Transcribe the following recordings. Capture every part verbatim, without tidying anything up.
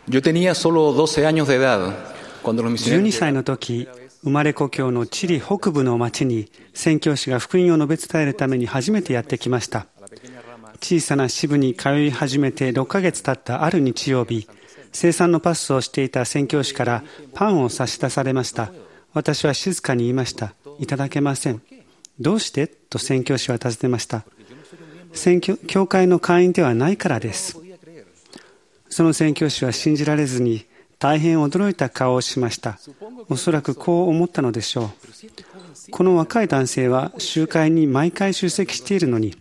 Yo tenía solo doce años de edad cuando los じゅうに misioneros さいの時、生まれ故郷のチリ北部の町に宣教師が福音を述べ伝えるために初めてやってきました。小さな支部に通い始めてろっかげつ経ったある日曜日、生産のパスをしていた宣教師からパンを差し出されました。私は静かに言いました。いただけません。どうしてと宣教師は尋ねました。宣教、教会の会員ではないからです。その宣教師は信じられずに大変驚いた顔をしました。おそらくこう思ったのでしょう。この若い男性は集会に毎回出席しているのに、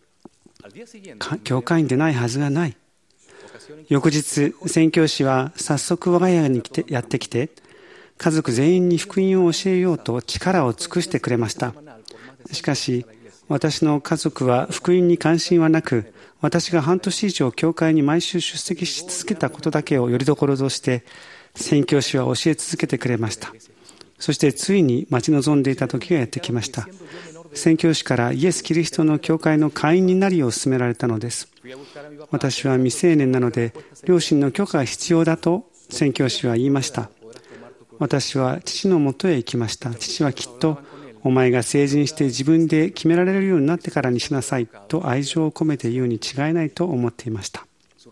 教会員でないはずがない。翌日、宣教師は早速我が家に来てやってきて、家族全員に福音を教えようと力を尽くしてくれました。しかし、私の家族は福音に関心はなく、私が半年以上教会に毎週出席し続けたことだけをよりどころとして、宣教師は教え続けてくれました。そしてついに待ち望んでいた時がやってきました。宣教師からイエス・キリストの教会の会員になるよう勧められたのです。私は未成年なので、両親の許可が必要だと宣教師は言いました。私は父のもとへ行きました。父はきっと、お前が成人して自分で決められるようになってからにしなさいと愛情を込めて言うに違いないと思っていました。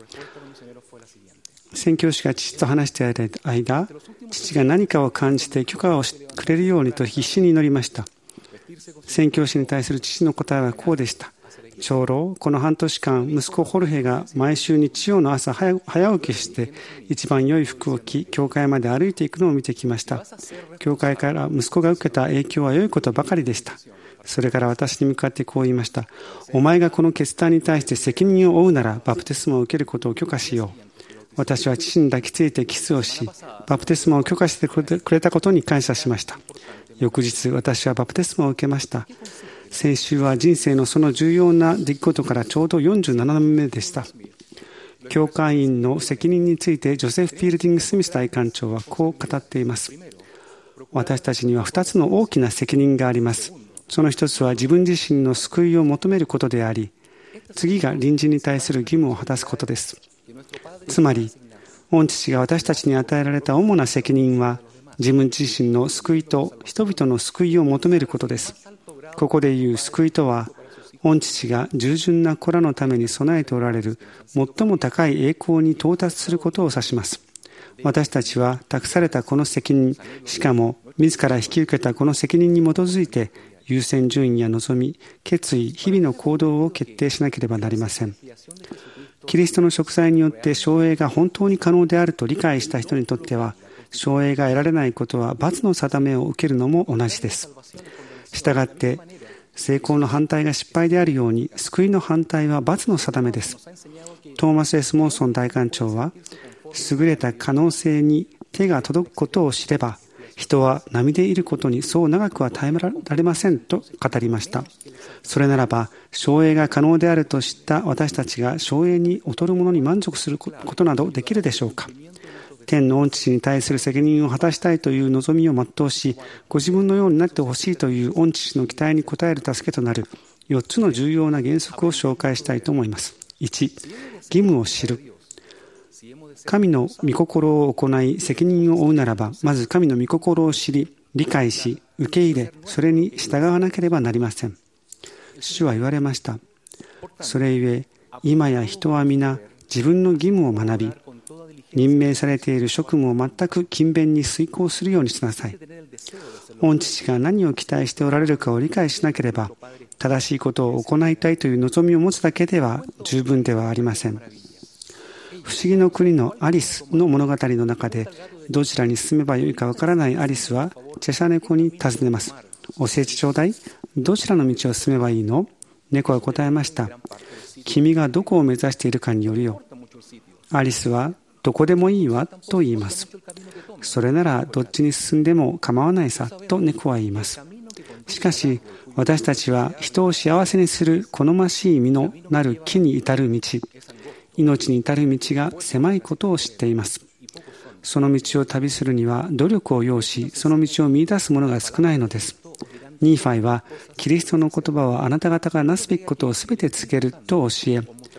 宣教師が父と話している間、父が何かを感じて許可をしてくれるようにと必死に祈りました。宣教師に対する父の答えはこうでした。長老、この半年間、息子ホルヘが毎週日曜の朝早起きして一番良い服を着、教会まで歩いていくのを見てきました。教会から息子が受けた影響は良いことばかりでした。それから私に向かってこう言いました。お前がこの決断に対して責任を負うならバプテスマを受けることを許可しよう。私は父に抱きついてキスをし、バプテスマを許可してくれたことに感謝しました。翌日、私はバプテスマを受けました。先週は人生のその重要な出来事からちょうどよんじゅうななねんめでした。教会員の責任についてジョセフ・フィールディング・スミス大官長はこう語っています。私たちにはふたつの大きな責任があります。その一つは自分自身の救いを求めることであり、次が隣人に対する義務を果たすことです。つまり、御父が私たちに与えられた主な責任は、自分自身の救いと人々の救いを求めることです。ここでいう救いとは、御父が従順な子らのために備えておられる最も高い栄光に到達することを指します。私たちは託されたこの責任、しかも自ら引き受けたこの責任に基づいて、優先順位や望み、決意、日々の行動を決定しなければなりません。キリストの贖罪によって証栄が本当に可能であると理解した人にとっては、証栄が得られないことは罰の定めを受けるのも同じです。したがって、成功の反対が失敗であるように、救いの反対は罰の定めです。トーマス・エス・モンソン大官長は、優れた可能性に手が届くことを知れば、人は波でいることにそう長くは耐えられませんと語りました。それならば、証栄が可能であると知った私たちが証栄に劣るものに満足することなどできるでしょうか。天の御父に対する責任を果たしたいという望みを全うし、ご自分のようになってほしいという御父の期待に応える助けとなるよっつの重要な原則を紹介したいと思います。いち、義務を知る。神の御心を行い責任を負うならば、まず神の御心を知り、理解し、受け入れ、それに従わなければなりません。主は言われました。それゆえ、今や人は皆自分の義務を学び、任命されている職務を全く勤勉に遂行するようにしなさい。御父が何を期待しておられるかを理解しなければ、正しいことを行いたいという望みを持つだけでは十分ではありません。不思議の国のアリスの物語の中で、どちらに進めばよいかわからないアリスは、チェシャ猫に尋ねます。教えてちょうだい。どちらの道を進めばいいの？猫は答えました。君がどこを目指しているかによるよ。アリスは、どこでもいいわと言います。それならどっちに進んでも構わないさと猫は言います。しかし私たちは人を幸せにする好ましい実のなる木に至る道、命に至る道が狭いことを知っています。その道を旅するには努力を要し、その道を見出す者が少ないのです。ニーファイはキリストの言葉はあなた方がなすべきことをすべて告げると教え、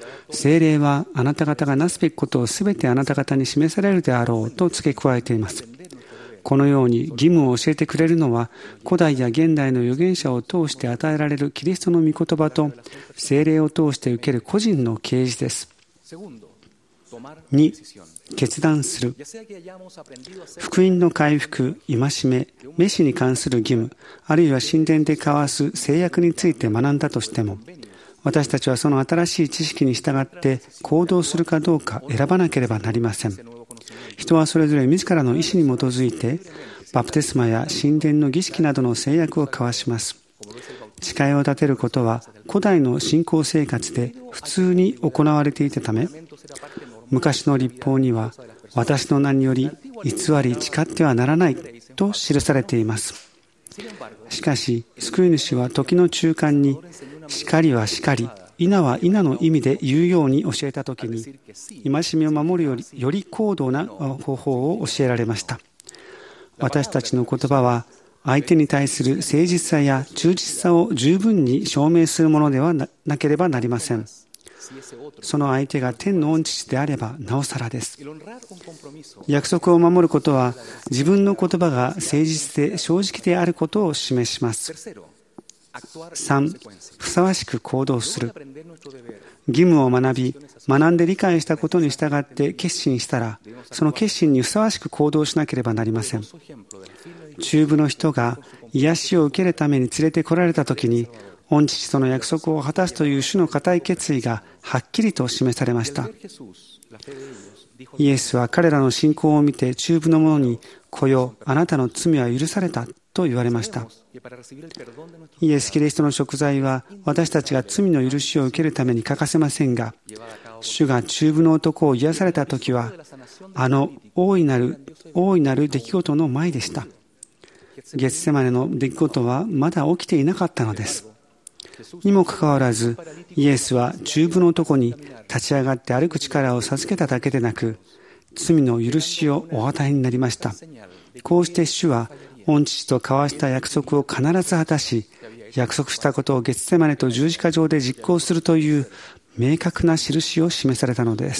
聖霊はあなた方がなすべきことをすべてあなた方に示されるであろうと付け加えています。このように義務を教えてくれるのは、古代や現代の預言者を通して与えられるキリストの御言葉と聖霊を通して受ける個人の啓示です。に、決断する。福音の回復、戒め、召しに関する義務、あるいは神殿で交わす制約について学んだとしても、私たちはその新しい知識に従って行動するかどうか選ばなければなりません。人はそれぞれ自らの意思に基づいて、バプテスマや神殿の儀式などの制約を交わします。誓いを立てることは古代の信仰生活で普通に行われていたため、昔の律法には、私の名により偽り誓ってはならないと記されています。しかし、救い主は時の中間に、叱りは叱り、否は否の意味で言うように教えたときに、戒めを守るより、より高度な方法を教えられました。私たちの言葉は、相手に対する誠実さや忠実さを十分に証明するものではなければなりません。その相手が天の御父であればなおさらです。約束を守ることは自分の言葉が誠実で正直であることを示します。さん、ふさわしく行動する。義務を学び、学んで理解したことに従って決心したら、その決心にふさわしく行動しなければなりません。中部の人が癒しを受けるために連れてこられたときに、御父との約束を果たすという主の固い決意がはっきりと示されました。イエスは彼らの信仰を見て中部の者に、来よ、あなたの罪は許されたと言われました。イエス・キリストの贖罪は私たちが罪の許しを受けるために欠かせませんが、主が中部の男を癒されたときは、あの大いなる、大いなる出来事の前でした。ゲッセマネの出来事はまだ起きていなかったのです。にもかかわらず、イエスは中部の男に立ち上がって歩く力を授けただけでなく、罪の許しをお与えになりました。こうして主は、御父と交わした約束を必ず果たし、約束したことをゲッセマネと十字架上で実行するという明確な印を示されたのです。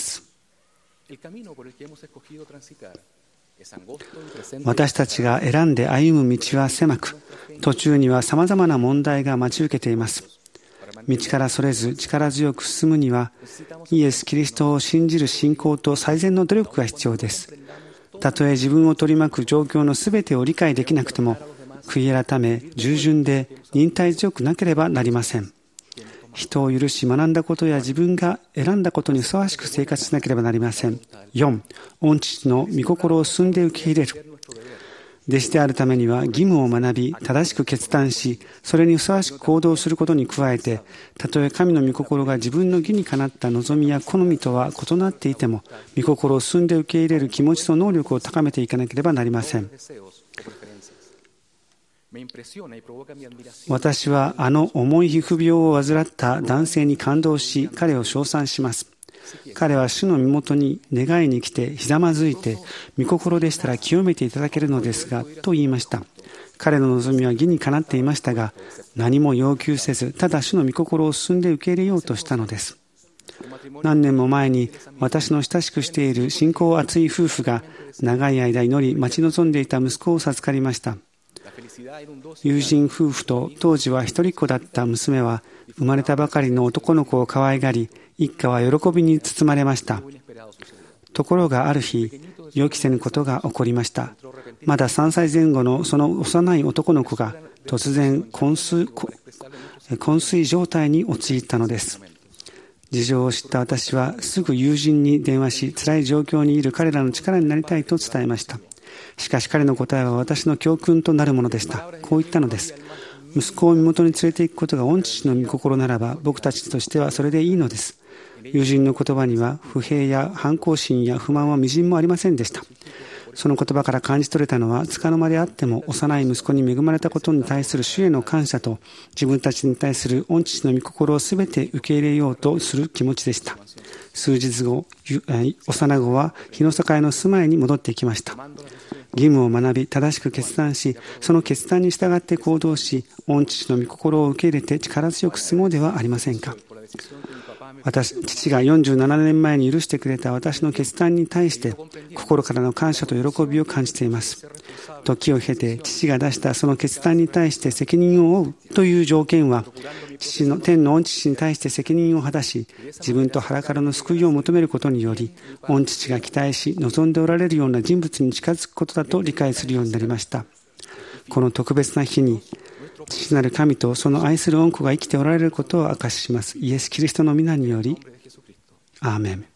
私たちが選んで歩む道は狭く、途中には様々な問題が待ち受けています。道からそれず力強く進むには、イエス・キリストを信じる信仰と最善の努力が必要です。たとえ自分を取り巻く状況のすべてを理解できなくても、悔い改め、従順で忍耐強くなければなりません。人を許し学んだことや自分が選んだことにふさわしく生活しなければなりません。よん、御父の御心を進んで受け入れる。弟子であるためには義務を学び、正しく決断し、それにふさわしく行動することに加えて、たとえ神の御心が自分の義にかなった望みや好みとは異なっていても、御心を進んで受け入れる気持ちと能力を高めていかなければなりません。私はあの重い皮膚病を患った男性に感動し、彼を称賛します。彼は主の身元に願いに来てひざまずいて、御心でしたら清めていただけるのですがと言いました。彼の望みは義にかなっていましたが、何も要求せず、ただ主の御心を進んで受け入れようとしたのです。何年も前に私の親しくしている信仰厚い夫婦が長い間祈り待ち望んでいた息子を授かりました。友人夫婦と当時は一人っ子だった娘は生まれたばかりの男の子を可愛がり、一家は喜びに包まれました。ところがある日、予期せぬことが起こりました。まださんさいぜん後のその幼い男の子が突然昏睡、昏睡状態に陥ったのです。事情を知った私はすぐ友人に電話し、辛い状況にいる彼らの力になりたいと伝えました。しかし彼の答えは私の教訓となるものでした。こう言ったのです。息子を身元に連れて行くことが御父の御心ならば、僕たちとしてはそれでいいのです。友人の言葉には不平や反抗心や不満はみじんもありませんでした。その言葉から感じ取れたのは、束の間であっても幼い息子に恵まれたことに対する主への感謝と、自分たちに対する御父の御心をすべて受け入れようとする気持ちでした。数日後、幼子は日の境の住まいに戻っていきました。義務を学び、正しく決断し、その決断に従って行動し、御父の御心を受け入れて力強く進もうではありませんか。 私、父がよんじゅうななねんまえに許してくれた私の決断に対して心からの感謝と喜びを感じています。時を経て父が出したその決断に対して責任を負うという条件は、父の天の御父に対して責任を果たし、自分と腹からの救いを求めることにより、御父が期待し望んでおられるような人物に近づくことだと理解するようになりました。この特別な日に、父なる神とその愛する御子が生きておられることを証しします。イエス・キリストの皆により、アーメン。